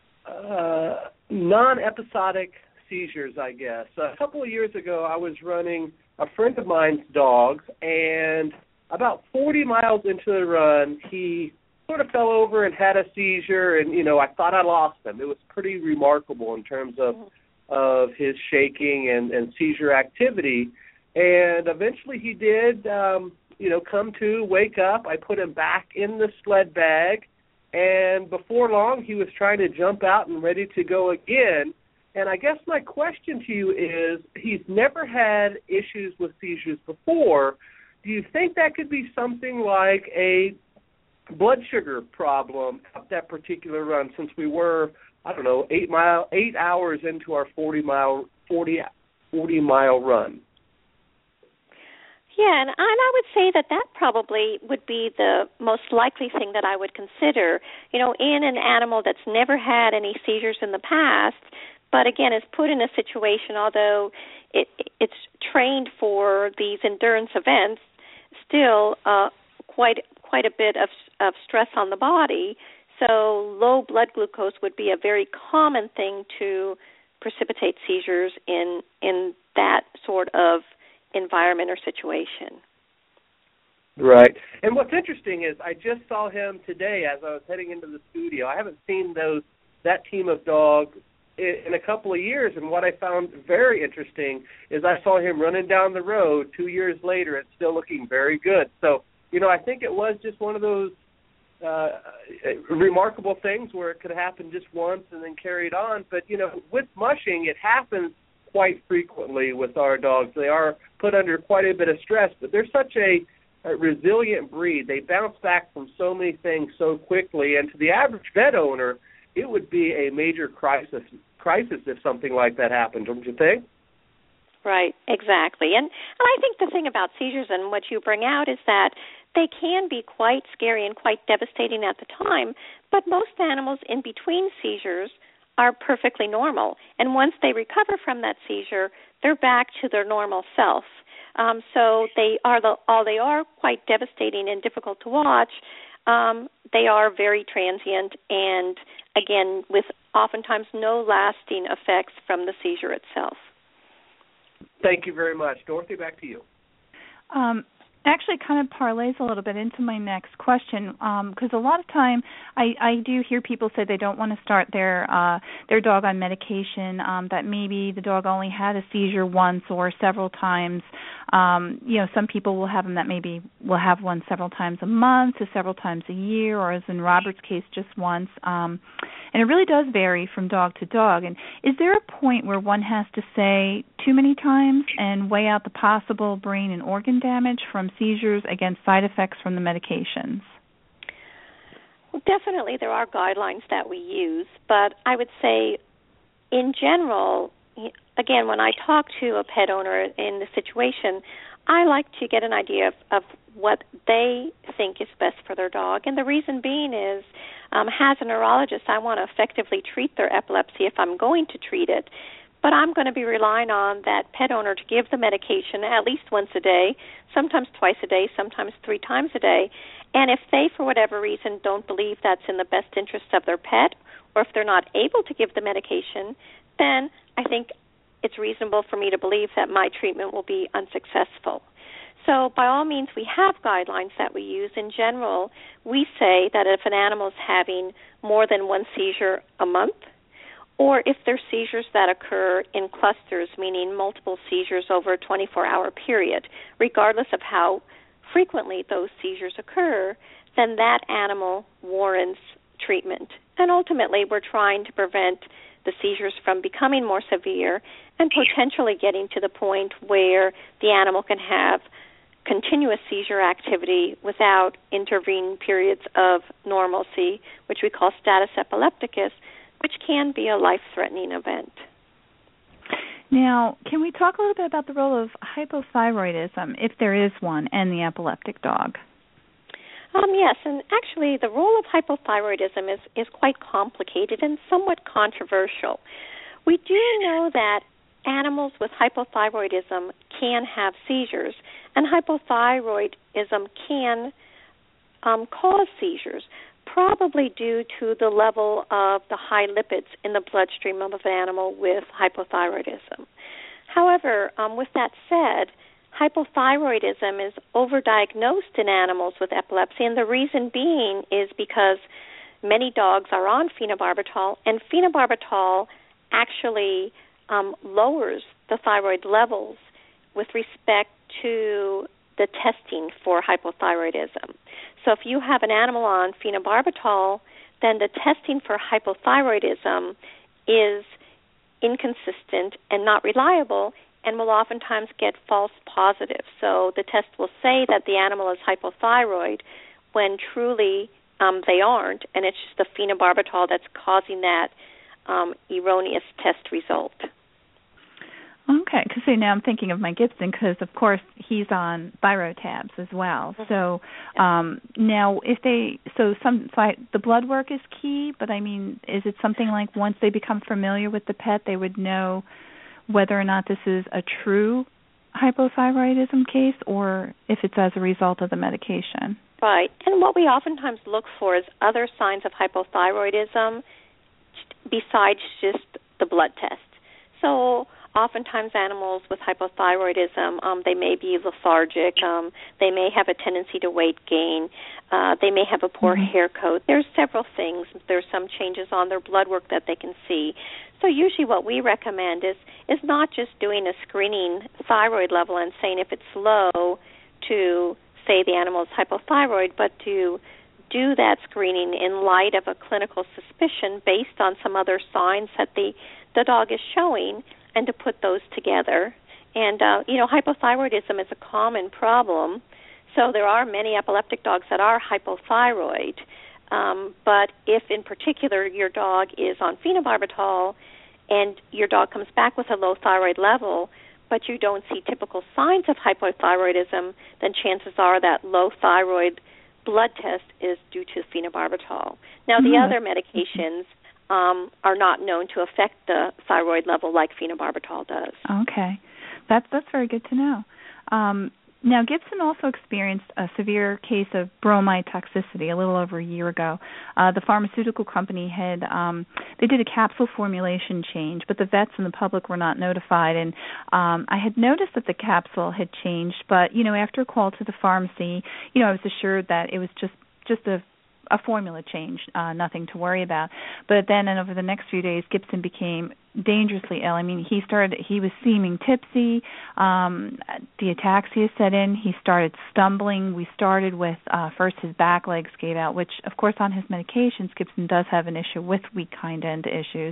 uh, non-episodic seizures, I guess. A couple of years ago, I was running a friend of mine's dogs, and about forty miles into the run, he sort of fell over and had a seizure, and, you know, I thought I lost him. It was pretty remarkable in terms of of his shaking and, and seizure activity. And eventually he did, um, you know, come to, wake up. I put him back in the sled bag, and before long he was trying to jump out and ready to go again. And I guess my question to you is, he's never had issues with seizures before. Do you think that could be something like a blood sugar problem at that particular run, since we were, I don't know, eight mile, eight hours into our forty mile, forty, forty mile run. Yeah, and I, and I would say that that probably would be the most likely thing that I would consider. You know, in an animal that's never had any seizures in the past, but again is put in a situation, although it, it's trained for these endurance events, still uh, quite quite a bit of, of stress on the body. So low blood glucose would be a very common thing to precipitate seizures in in that sort of environment or situation. Right. And what's interesting is I just saw him today as I was heading into the studio. I haven't seen those that team of dogs in, in a couple of years, and what I found very interesting is I saw him running down the road two years later and still looking very good. So, you know, I think it was just one of those uh, remarkable things where it could happen just once and then carried on. But, you know, with mushing, it happens quite frequently with our dogs. They are put under quite a bit of stress, but they're such a, a resilient breed. They bounce back from so many things so quickly, and to the average vet owner, it would be a major crisis crisis if something like that happened, don't you think? Right, exactly. And, and I think the thing about seizures and what you bring out is that they can be quite scary and quite devastating at the time, but most animals in between seizures are perfectly normal. And once they recover from that seizure, they're back to their normal self. Um, so they are the, all they are quite devastating and difficult to watch. Um, they are very transient and, again, with oftentimes no lasting effects from the seizure itself. Thank you very much. Dorothy, back to you. Um, actually kind of parlays a little bit into my next question, because um, a lot of time I, I do hear people say they don't want to start their uh, their dog on medication, um, that maybe the dog only had a seizure once or several times. Um, you know, some people will have them that maybe will have one several times a month to several times a year, or as in Robert's case, just once. Um, and it really does vary from dog to dog. And is there a point where one has to say too many times and weigh out the possible brain and organ damage from seizures against side effects from the medications? Well, definitely there are guidelines that we use, but I would say in general, again, when I talk to a pet owner in the situation, I like to get an idea of, of what they think is best for their dog. And the reason being is, um, as a neurologist, I want to effectively treat their epilepsy if I'm going to treat it. But I'm going to be relying on that pet owner to give the medication at least once a day, sometimes twice a day, sometimes three times a day. And if they, for whatever reason, don't believe that's in the best interest of their pet, or if they're not able to give the medication, then I think it's reasonable for me to believe that my treatment will be unsuccessful. So by all means, we have guidelines that we use. In general, we say that if an animal is having more than one seizure a month, or if there's seizures that occur in clusters, meaning multiple seizures over a twenty-four hour period, regardless of how frequently those seizures occur, then that animal warrants treatment. And ultimately, we're trying to prevent the seizures from becoming more severe and potentially getting to the point where the animal can have continuous seizure activity without intervening periods of normalcy, which we call status epilepticus, which can be a life-threatening event. Now, can we talk a little bit about the role of hypothyroidism, if there is one, and the epileptic dog? Um, yes, and actually the role of hypothyroidism is, is quite complicated and somewhat controversial. We do know that animals with hypothyroidism can have seizures, and hypothyroidism can um, cause seizures, probably due to the level of the high lipids in the bloodstream of an animal with hypothyroidism. However, um, with that said, hypothyroidism is overdiagnosed in animals with epilepsy, and the reason being is because many dogs are on phenobarbital, and phenobarbital actually um, lowers the thyroid levels with respect to the testing for hypothyroidism. So if you have an animal on phenobarbital, then the testing for hypothyroidism is inconsistent and not reliable, and will oftentimes get false positives. So the test will say that the animal is hypothyroid when truly um, they aren't, and it's just the phenobarbital that's causing that um, erroneous test result. Okay, because see, now I'm thinking of my Gibson because, of course, he's on thyroid tabs as well. Mm-hmm. So um, now, if they so some so I, the blood work is key, but I mean, is it something like once they become familiar with the pet, they would know whether or not this is a true hypothyroidism case or if it's as a result of the medication? Right, and what we oftentimes look for is other signs of hypothyroidism besides just the blood test. So oftentimes animals with hypothyroidism, um, they may be lethargic, um, they may have a tendency to weight gain, uh, they may have a poor mm-hmm. hair coat. There's several things. There's some changes on their blood work that they can see. So usually what we recommend is, is not just doing a screening thyroid level and saying if it's low to say the animal is hypothyroid, but to do that screening in light of a clinical suspicion based on some other signs that the, the dog is showing, and to put those together. And, uh, you know, hypothyroidism is a common problem. So there are many epileptic dogs that are hypothyroid. Um, but if, in particular, your dog is on phenobarbital and your dog comes back with a low thyroid level, but you don't see typical signs of hypothyroidism, then chances are that low thyroid blood test is due to phenobarbital. Now, the mm-hmm. other medications Um, are not known to affect the thyroid level like phenobarbital does. Okay. That's that's very good to know. Um, now, Gibson also experienced a severe case of bromide toxicity a little over a year ago. Uh, the pharmaceutical company had, um, they did a capsule formulation change, but the vets and the public were not notified. And um, I had noticed that the capsule had changed, but, you know, after a call to the pharmacy, you know, I was assured that it was just, just a a formula change, uh, nothing to worry about. But then and over the next few days, Gibson became dangerously ill. I mean, he started, he was seeming tipsy. Um, the ataxia set in. He started stumbling. We started with, uh, first his back legs gave out, which, of course, on his medications, Gibson does have an issue with weak hind end issues.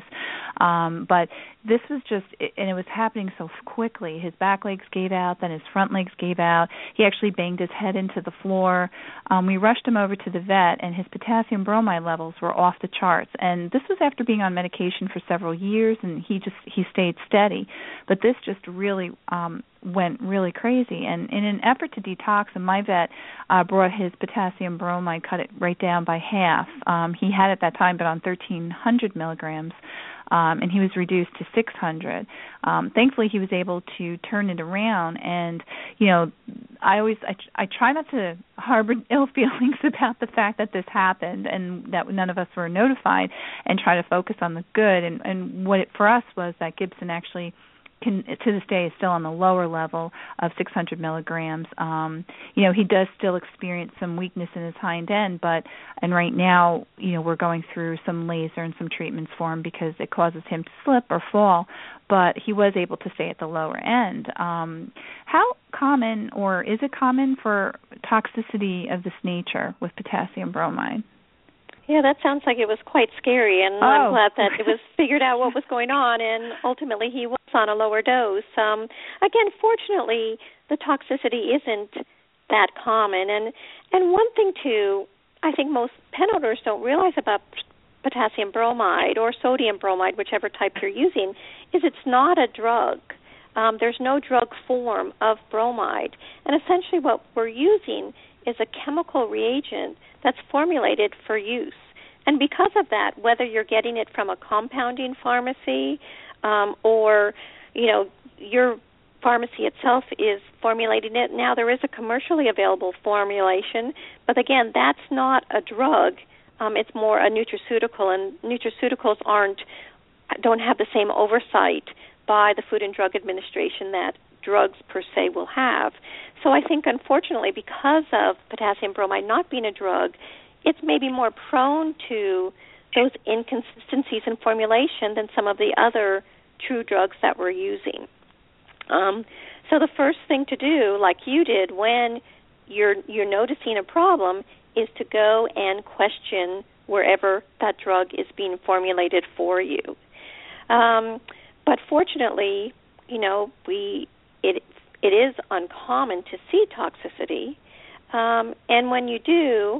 Um, but this was just, and it was happening so quickly. His back legs gave out, then his front legs gave out. He actually banged his head into the floor. Um, we rushed him over to the vet, and his potassium bromide levels were off the charts. And this was after being on medication for several years, and he just he stayed steady. But this just really um, went really crazy. And in an effort to detox him, my vet uh, brought his potassium bromide, cut it right down by half. Um, he had at that time been on thirteen hundred milligrams. Um, and he was reduced to six hundred. Um, thankfully, he was able to turn it around. And, you know, I always, I, I try not to harbor ill feelings about the fact that this happened and that none of us were notified, and try to focus on the good. And, and what it for us was that Gibson actually can, to this day, is still on the lower level of six hundred milligrams. Um, you know, he does still experience some weakness in his hind end, but, and right now, you know, we're going through some laser and some treatments for him because it causes him to slip or fall, but he was able to stay at the lower end. Um, how common, or is it common for toxicity of this nature with potassium bromide? Yeah, that sounds like it was quite scary, and oh. I'm glad that it was figured out what was going on, and ultimately he was on a lower dose. Um, again, fortunately, the toxicity isn't that common, and and one thing too, I think most pet owners don't realize about potassium bromide or sodium bromide, whichever type you're using, is it's not a drug. Um, there's no drug form of bromide, and essentially what we're using is a chemical reagent that's formulated for use. And because of that, whether you're getting it from a compounding pharmacy um, or, you know, your pharmacy itself is formulating it, now there is a commercially available formulation, but again, that's not a drug. Um, it's more a nutraceutical, and nutraceuticals aren't, don't have the same oversight by the Food and Drug Administration that drugs per se will have. So I think, unfortunately, because of potassium bromide not being a drug, it's maybe more prone to those inconsistencies in formulation than some of the other true drugs that we're using. Um, so the first thing to do, like you did when you're you're noticing a problem, is to go and question wherever that drug is being formulated for you. Um, but fortunately, you know, we it it is uncommon to see toxicity, um, and when you do,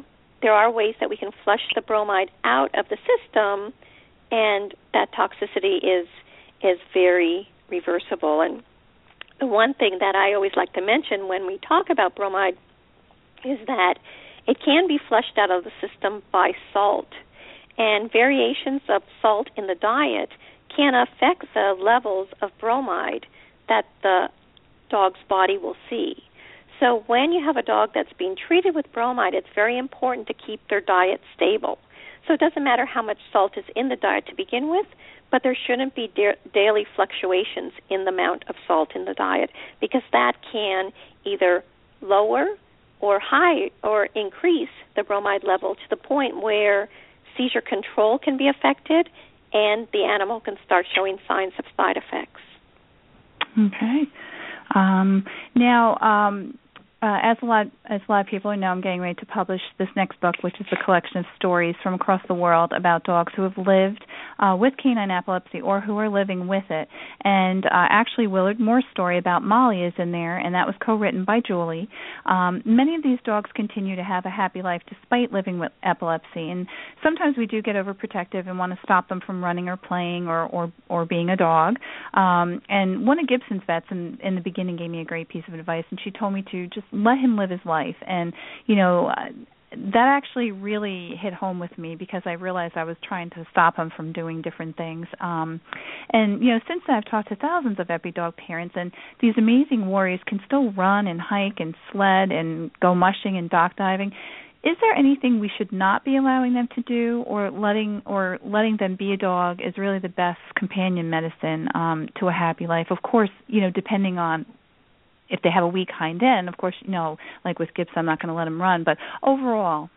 there are ways that we can flush the bromide out of the system, and that toxicity is is very reversible. And the one thing that I always like to mention when we talk about bromide is that it can be flushed out of the system by salt, and variations of salt in the diet can affect the levels of bromide that the dog's body will see. So when you have a dog that's being treated with bromide, it's very important to keep their diet stable. So it doesn't matter how much salt is in the diet to begin with, but there shouldn't be da- daily fluctuations in the amount of salt in the diet, because that can either lower or high or increase the bromide level to the point where seizure control can be affected and the animal can start showing signs of side effects. Okay. Um, now, um, uh, as a lot as a lot of people know, I'm getting ready to publish this next book, which is a collection of stories from across the world about dogs who have lived uh, with canine epilepsy or who are living with it. And uh, actually, Willard Moore's story about Molly is in there, and that was co-written by Julie. Um, many of these dogs continue to have a happy life despite living with epilepsy, and sometimes we do get overprotective and want to stop them from running or playing or or, or being a dog. Um, and one of Gibson's vets in, in the beginning gave me a great piece of advice, and she told me to just let him live his life. And, you know, uh, that actually really hit home with me because I realized I was trying to stop him from doing different things. Um, and, you know, since then I've talked to thousands of epi-dog parents, and these amazing warriors can still run and hike and sled and go mushing and dock diving. Is there anything we should not be allowing them to do, or letting or letting them be a dog is really the best companion medicine um, to a happy life? Of course, you know, depending on if they have a weak hind end, of course, you know, like with Gibbs, I'm not going to let him run. But overall.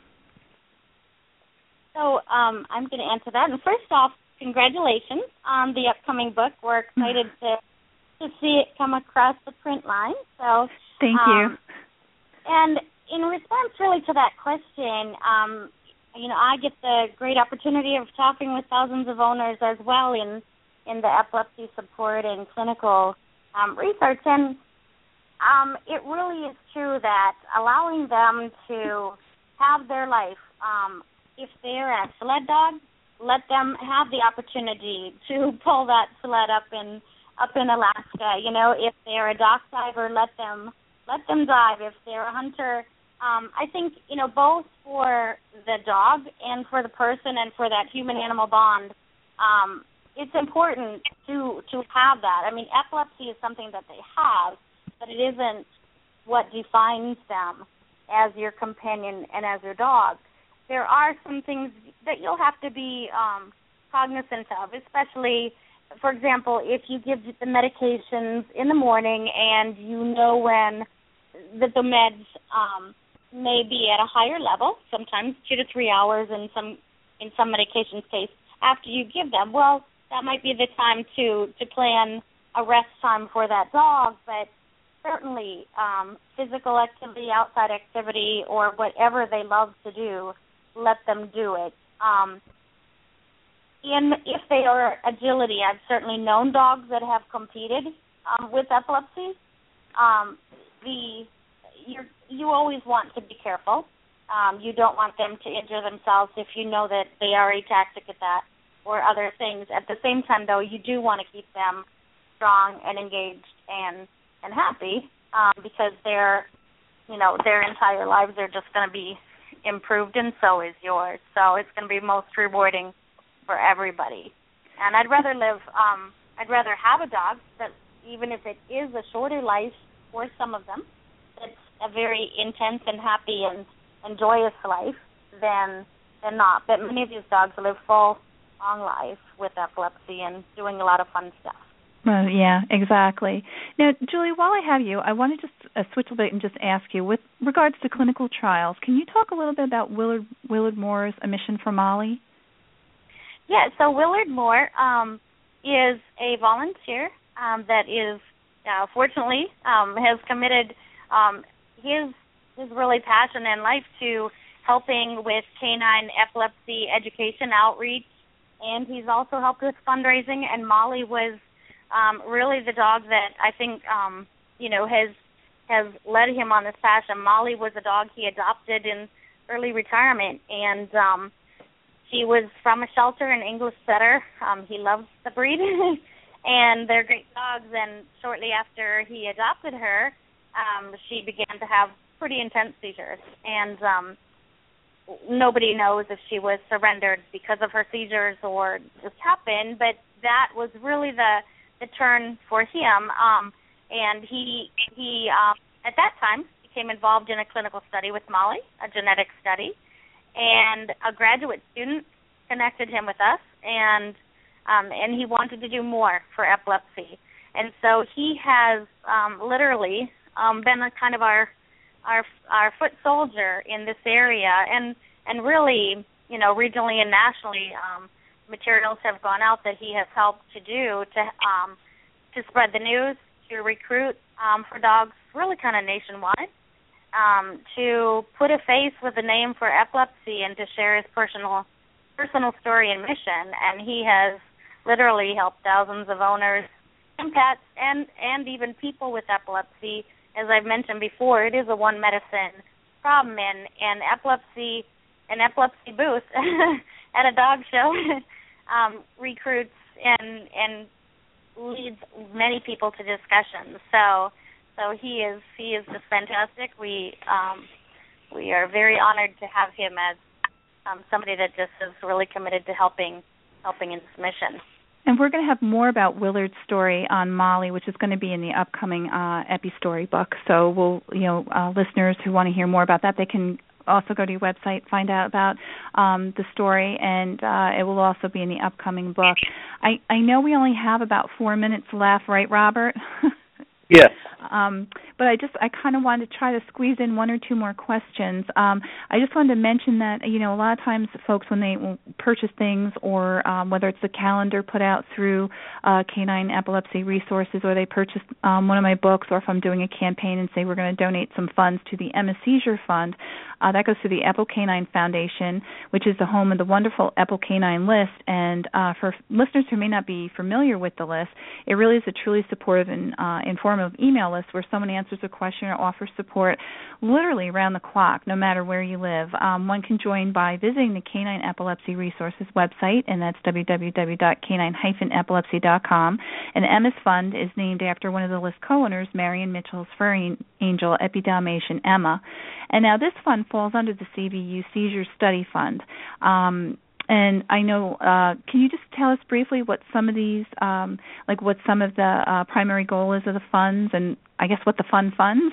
So um, I'm going to answer that. And first off, congratulations on the upcoming book. We're excited to to see it come across the print line. So thank um, you. And in response really to that question, um, you know, I get the great opportunity of talking with thousands of owners as well in, in the epilepsy support and clinical um, research. And Um, it really is true that allowing them to have their life, um, if they're a sled dog, let them have the opportunity to pull that sled up in up in Alaska. You know, if they're a dock diver, let them let them dive. If they're a hunter, um, I think, you know, both for the dog and for the person and for that human-animal bond, um, it's important to to have that. I mean, epilepsy is something that they have, but it isn't what defines them as your companion and as your dog. There are some things that you'll have to be um, cognizant of, especially, for example, if you give the medications in the morning and you know when the, the meds um, may be at a higher level, sometimes two to three hours in some in some medications case, after you give them, well, that might be the time to, to plan a rest time for that dog, but certainly um, physical activity, outside activity, or whatever they love to do, let them do it. Um, in if they are agility, I've certainly known dogs that have competed um, with epilepsy. Um, the you you always want to be careful. Um, you don't want them to injure themselves if you know that they are ataxic at that or other things. At the same time, though, you do want to keep them strong and engaged and and happy, um, because their, you know, their entire lives are just going to be improved, and so is yours. So it's going to be most rewarding for everybody. And I'd rather live, um, I'd rather have a dog that, even if it is a shorter life for some of them, it's a very intense and happy and, and joyous life than than not. But many of these dogs live full, long life with epilepsy and doing a lot of fun stuff. Well, yeah, exactly. Now, Julie, while I have you, I want to just uh, switch a bit and just ask you, with regards to clinical trials, can you talk a little bit about Willard, Willard Moore's A Mission for Molly? Yeah, so Willard Moore um, is a volunteer um, that is, uh, fortunately, um, has committed um, his his really passion in life to helping with canine epilepsy education outreach, and he's also helped with fundraising, and Molly was Um, really the dog that I think, um, you know, has has led him on this passion. Molly was a dog he adopted in early retirement, and um, she was from a shelter, an English setter. Um, he loves the breed, and they're great dogs. And shortly after he adopted her, um, she began to have pretty intense seizures, and um, nobody knows if she was surrendered because of her seizures or just happened, but that was really the the turn for him. Um, and he, he um, at that time, became involved in a clinical study with Molly, a genetic study, and a graduate student connected him with us, and um, and he wanted to do more for epilepsy. And so he has um, literally um, been a kind of our our our foot soldier in this area, and and really, you know, regionally and nationally, um, materials have gone out that he has helped to do to um, to spread the news, to recruit um, for dogs, really kind of nationwide, um, to put a face with a name for epilepsy, and to share his personal personal story and mission. And he has literally helped thousands of owners and pets, and and even people with epilepsy. As I've mentioned before, it is a one medicine problem, and, and epilepsy, an epilepsy booth at a dog show um, recruits and and leads many people to discussions. So so he is he is just fantastic. We um, we are very honored to have him as um, somebody that just is really committed to helping helping in this mission. And we're going to have more about Willard's story on Molly, which is going to be in the upcoming uh, Epi Story book. So we'll, you know, uh, listeners who want to hear more about that, they can also go to your website, find out about um, the story, and uh, it will also be in the upcoming book. I, I know we only have about four minutes left, right, Robert? Yes. Um, but I just, I kind of wanted to try to squeeze in one or two more questions. Um, I just wanted to mention that, you know, a lot of times folks, when they purchase things, or um, whether it's the calendar put out through uh, Canine Epilepsy Resources, or they purchase um, one of my books, or if I'm doing a campaign and say we're going to donate some funds to the Emma Seizure Fund, uh, that goes to the Epilepsy Canine Foundation, which is the home of the wonderful Epilepsy Canine list. And uh, for listeners who may not be familiar with the list, it really is a truly supportive and uh, informative email list where someone answers a question or offers support literally around the clock, no matter where you live. Um, one can join by visiting the Canine Epilepsy Resources website, and that's w w w dot canine dash epilepsy dot com. And Emma's Fund is named after one of the list co-owners, Marion Mitchell's furry angel, Epidalmatian Emma. And now this fund falls under the C V U Seizure Study Fund. Um, And I know, uh, can you just tell us briefly what some of these, um, like what some of the uh, primary goal is of the funds, and I guess what the fund funds?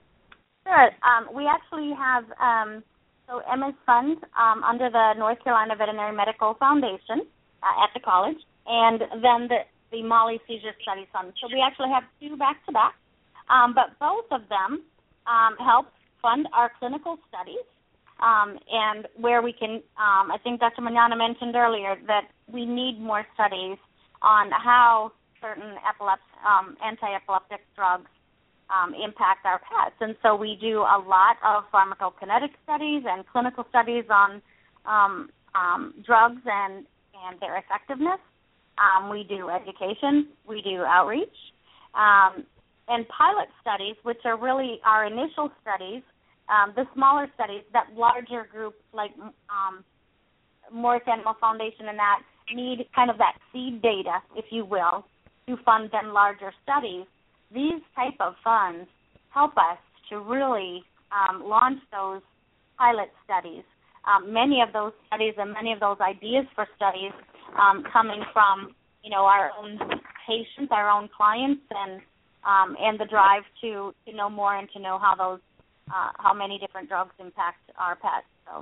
Sure. Um, we actually have, um, so Emma's Fund um, under the North Carolina Veterinary Medical Foundation uh, at the college, and then the, the Molly Seizure Study Fund. So we actually have two back-to-back, um, but both of them um, help fund our clinical studies. Um, and where we can, um, I think Doctor Manana mentioned earlier that we need more studies on how certain epilept- um, anti-epileptic drugs um, impact our pets. And so we do a lot of pharmacokinetic studies and clinical studies on um, um, drugs and, and their effectiveness. Um, we do education. We do outreach. Um, and pilot studies, which are really our initial studies. Um, the smaller studies, that larger groups like um, Morris Animal Foundation and that need kind of that seed data, if you will, to fund then larger studies. These type of funds help us to really um, launch those pilot studies. Um, many of those studies and many of those ideas for studies um, coming from, you know, our own patients, our own clients, and um, and the drive to, to know more and to know how those Uh, how many different drugs impact our pets. So,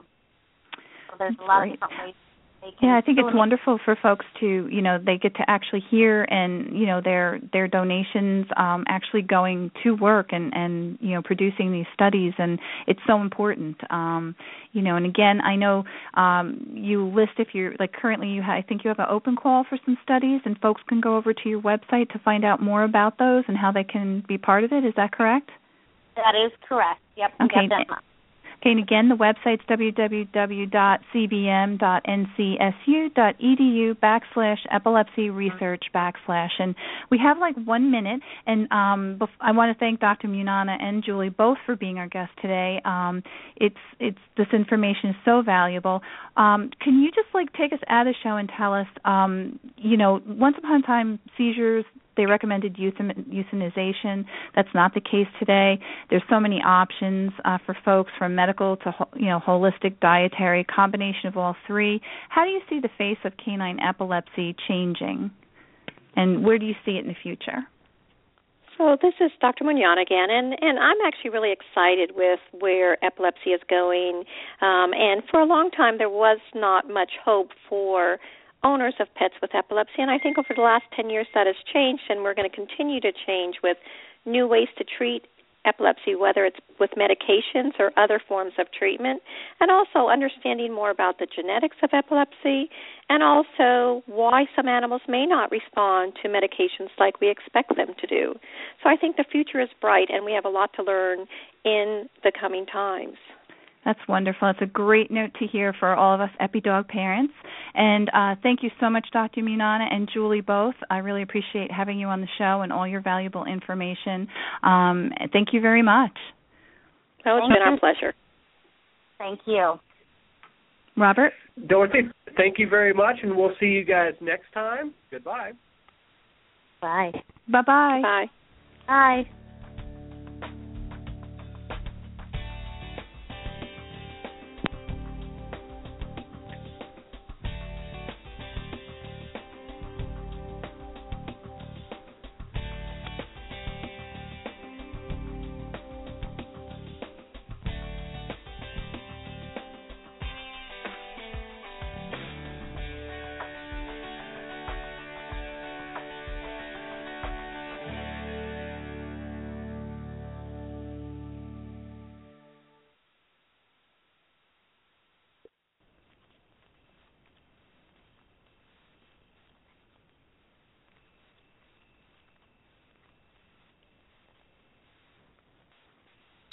so there's That's a lot great. of different ways they can. Yeah, I think it's donate. wonderful for folks to, you know, they get to actually hear, and, you know, their their donations um, actually going to work and, and, you know, producing these studies, and it's so important. Um, you know, and again, I know um, you list, if you're, like currently you ha- I think you have an open call for some studies, and folks can go over to your website to find out more about those and how they can be part of it. Is that correct? That is correct. Yep. Okay. Okay, and again, the website's www.cbm.ncsu.edu backslash epilepsy research backslash. And we have like one minute, and um, bef- I want to thank Doctor Munana and Julie both for being our guests today. Um, it's it's this information is so valuable. Um, can you just like take us out of the show and tell us, um, you know, once upon a time seizures, they recommended euthanization. That's not the case today. There's so many options uh, for folks, from medical to you know holistic, dietary, combination of all three. How do you see the face of canine epilepsy changing, and where do you see it in the future? So this is Doctor Munana again, and, and I'm actually really excited with where epilepsy is going. Um, and for a long time, there was not much hope for owners of pets with epilepsy, and I think over the last ten years that has changed, and we're going to continue to change with new ways to treat epilepsy, whether it's with medications or other forms of treatment, and also understanding more about the genetics of epilepsy, and also why some animals may not respond to medications like we expect them to do. So I think the future is bright, and we have a lot to learn in the coming times. That's wonderful. It's a great note to hear for all of us EpiDog parents. And uh, thank you so much, Doctor Munana and Julie both. I really appreciate having you on the show and all your valuable information. Um, thank you very much. Oh, it's been our pleasure. Thank you. Robert? Dorothy, thank you very much, and we'll see you guys next time. Goodbye. Bye. Bye-bye. Bye. Bye.